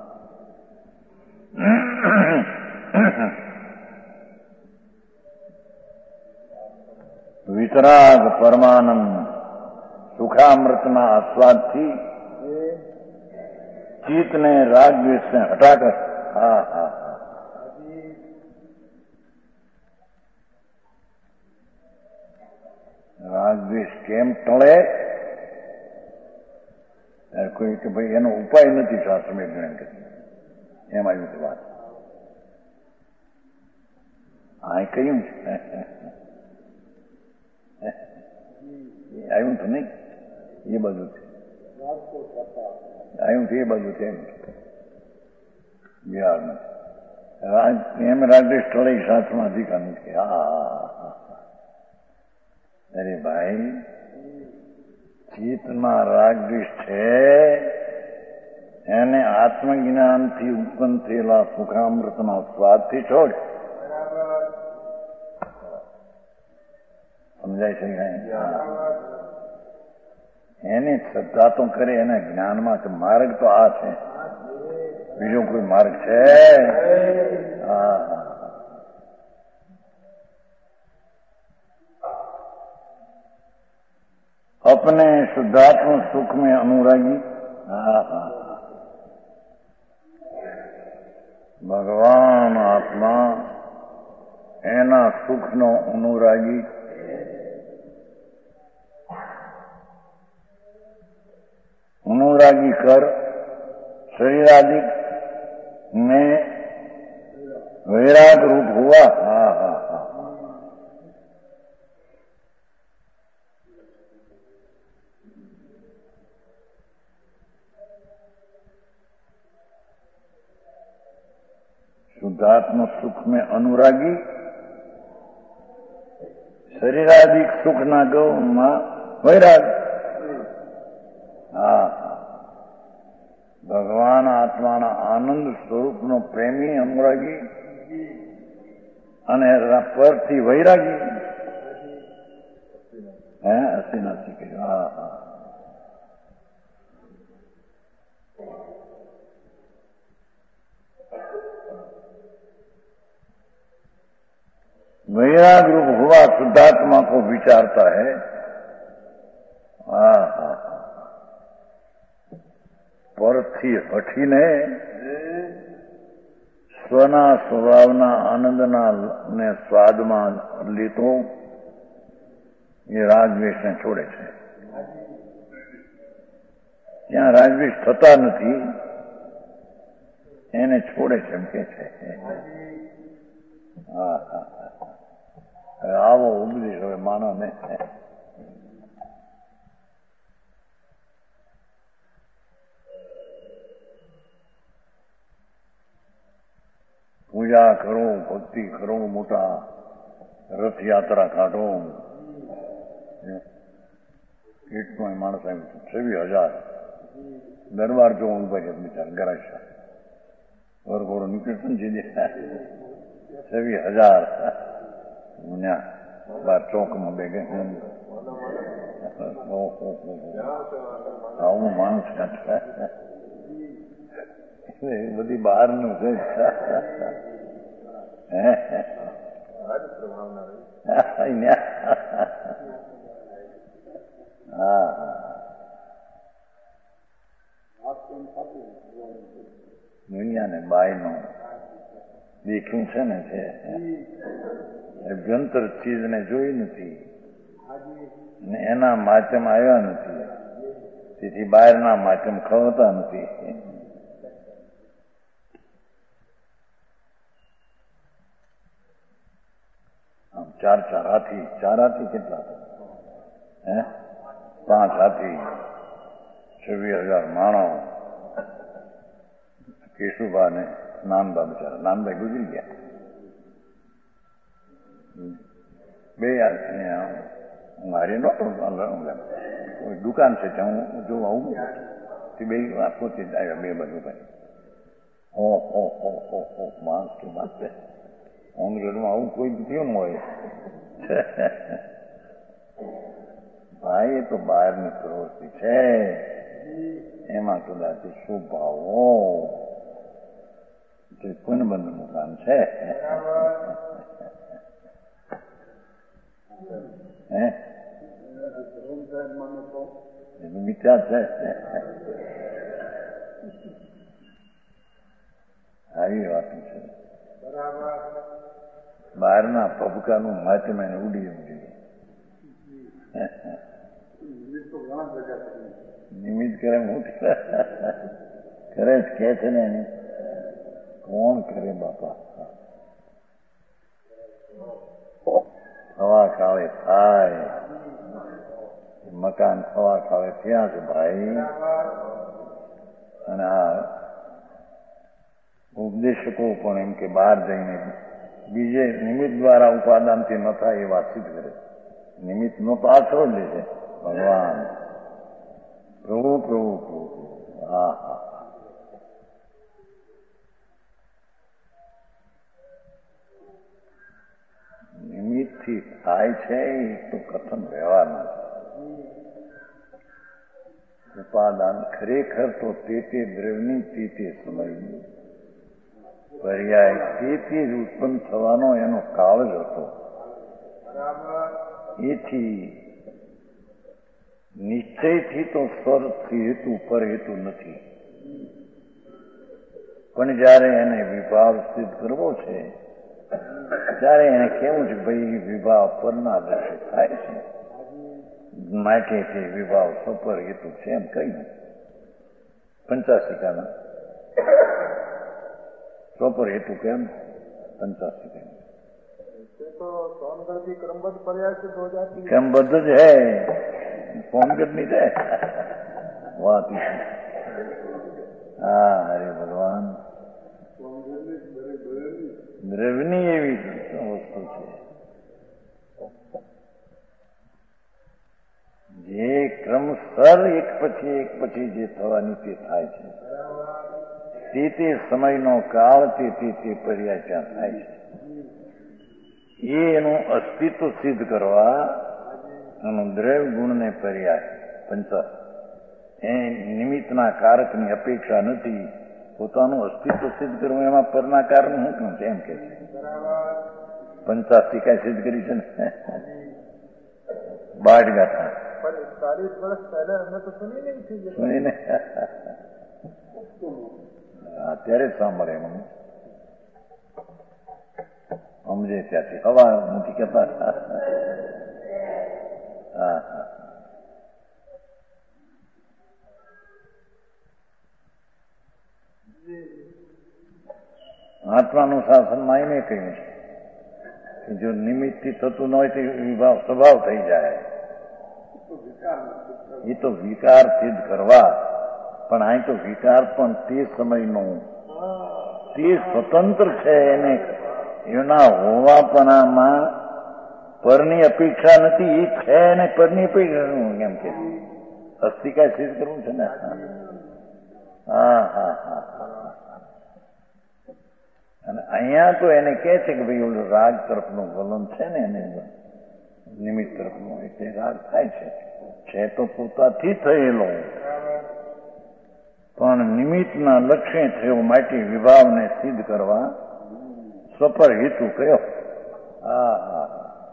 વિતરાગ પરમાનંદ સુખામૃતના આસ્વાદથી ચિત્તને રાગદ્વેષને હટાકર. હા હા રાગદ્વેષ કેમ ટળે? કોઈ કે ભાઈ એનો ઉપાય નથી શાસ્ત્રમાં જ્ઞાન કે એમ આવ્યું વાત. આ કહ્યું છે આવ્યું તો નહીં એ બધું છે આવ્યું તો એ બધું છે બિહારમાં એમ રાગદ્વેષ ટળે શાસ્ત્રમાં અધિકાર નથી. હા અરે ભાઈ ચિત્તમાં રાગદ્વેષ છે એને આત્મજ્ઞાનથી ઉત્પન્ન થયેલા સુખામૃતના સ્વાદથી છોડ. સમજાય છે એની શ્રદ્ધા તો કરે એના જ્ઞાનમાં કે માર્ગ તો આ છે, બીજો કોઈ માર્ગ છે? હા अपने शुद्धात्म सुख में अनुरागी. હા હા ભગવાન આત્મા એના સુખનો અનુરાગી. अनुरागी कर शरीरादि में वैराग रूप हुआ. हाँ हाँ हाँ शुद्धात्म सुख में अनुरागी शरीरादि सुख ना गौ वैराग. હા ભગવાન આત્માના આનંદ સ્વરૂપનો પ્રેમી અનુરાગી અને પરથી વૈરાગી. હે અસીનાથી કહ્યું. હા હા वैराग रूप हुआ शुद्धात्मा को विचारता है. હા હા પરથી હઠીને સ્વના સ્વભાવના આનંદના ને સ્વાદમાં લીધો એ રાગદ્વેષને છોડે છે. ત્યાં રાગદ્વેષ થતા નથી એને છોડે છે એમ કે છે. હા હા હવે આવો ઉપદેશ હવે માનો ને. પૂજા કરો, ભક્તિ કરો, મોટા રથયાત્રા કાઢો. કેટલો માણસ આવ્યું 26,000 દરબાર જો ઉભા છે બિચાર ગરાશા વરઘોડો નીકળતો ને જે 26,000 બાર ચોકમાં બે ગયા. આવું માણસ બધી બહારનું છે. હા દુનિયાને બાયનું દેખ્યું છે ને છે અભ્યંતર ચીજને જોઈ નથી ને એના માધ્યમ આવ્યા નથી, તેથી બહારના માધ્યમ ખવતા નથી. આમ ચાર હાથી કેટલા હે 5 હાથી 26,000 માણસ. કેશુભા ને નાનબા બિચારા નાનભાઈ ગુજરી ગયા. બે મારી નહોતો દુકાન છે ત્યાં હું જોવા આવું તે બે પોતે જ આવ્યા. બે બાજુ ભાઈ હો માણસ કે માણસ હોમગેટમાં આવું કોઈ કેમ હોય. ભાઈ એ તો બહારની પ્રવૃત્તિ છે, એમાં કદાચ સ્વભાવો પુનબંધનું કામ છે. એનું વિચાર છે. આવી વાત છે. બહારના પબકાનું માધ્યમ એને ઉડી જોઈએ. નિમિત્ત કરે હું કરે જ કે છે ને એને કોણ કરે બાપા. હવા કાળે થાય મકાન, હવા કાળે ત્યાં છે ભાઈ. અને આ ઉપદેશકો પણ એમ કે બહાર જઈને બીજે નિમિત્ત દ્વારા ઉપાદાનથી ન થાય એ વાત સિદ્ધ કરે. નિમિત્ત નો તો આશરો લે છે ભગવાન. પ્રભુ પ્રભુ પ્રભુ. હા હા નિમિત્તથી થાય છે તો કથન વ્યવહારના ઉપાદાન ખરેખર તો તે દ્રવ્યની તે સમયની પર્યાય તે જ ઉત્પન્ન થવાનો એનો કાળ જ હતો. એથી નિશ્ચયથી તો સ્વરથી હેતુ પર હેતુ નથી, પણ જયારે એને વિભાવ સિદ્ધ કરવો છે ત્યારે એને કેવું છે ભાઈ વિભાવ પરના દર્શે થાય છે માટે તે વિભાવ સપર હેતુ છે એમ કહ્યું. 85 સપર હેતુ કેમ 85 क्रमबद्ध જ હૈ ફોનગત નહીં છે વાત. હા હરે ભગવાન દ્રવ્યની એવી વસ્તુ છે જે ક્રમસર એક પછી જે થવાની તે થાય છે. તે સમયનો કાળ તે પર્યાય ત્યાં થાય છે. એનું અસ્તિત્વ સિદ્ધ કરવા એનું દ્રવ્ય ગુણને પર્યાય 85 એ નિમિત્તના કારકની અપેક્ષા નથી. પોતાનું અસ્તિત્વ સિદ્ધ કરવું એમાં પરના કારણ શું છે એમ કે 85 કઈ સિદ્ધ કરી છે ને 62 ગાથા 40 વર્ષ પહેલા અમે તો સુની નહીં અત્યારે જ સાંભળે મને સમજે ત્યાંથી હવા નથી કહેતા. હા હા આત્માનું શાસનમાં એને કહ્યું છે કે જો નિમિત્તથી થતું ન હોય તો વિભાવ સ્વભાવ થઈ જાય. એ તો વિકાર સિદ્ધ કરવા, પણ અહીં તો વિકાર પણ તે સમયનો તે સ્વતંત્ર છે. એને એના હોવાપણામાં પરની અપેક્ષા નથી. એ છે અને પરની અપેક્ષા કેમ કે અસ્તિકા સિદ્ધ કરવું છે ને. હા હા હા અને અહીંયા તો એને કહે છે કે ભાઈ ઓલું રાગ તરફનું વલણ છે ને એને નિમિત્ત તરફનું, એટલે રાગ થાય છે તો પોતાથી થયેલો પણ નિમિત્તના લક્ષ્ય થયો માટે વિભાવને સિદ્ધ કરવા સ્વપર હેતુ કયો. હા હા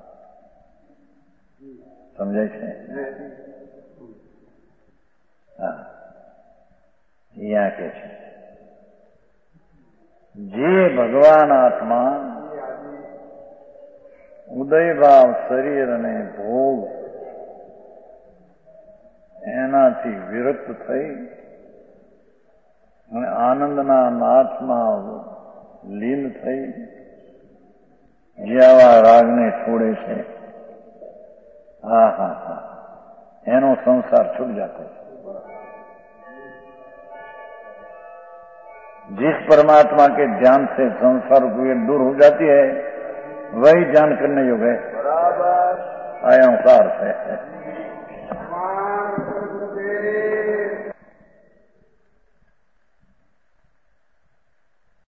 સમજાય છે. હા અહીંયા કે છે જે ભગવાન આત્મા ઉદય ભાવ શરીર અને ભોગ એનાથી વિરક્ત થઈ અને આનંદના નાથમાં લીન થઈ જે આવા રાગને છોડે છે, હા હા હા એનો સંસાર છૂટ जाता है. जिस परमात्मा के ध्यान से संसार रूपी दूर हो जाती है वही ध्यान करने योग्य है. आया सार से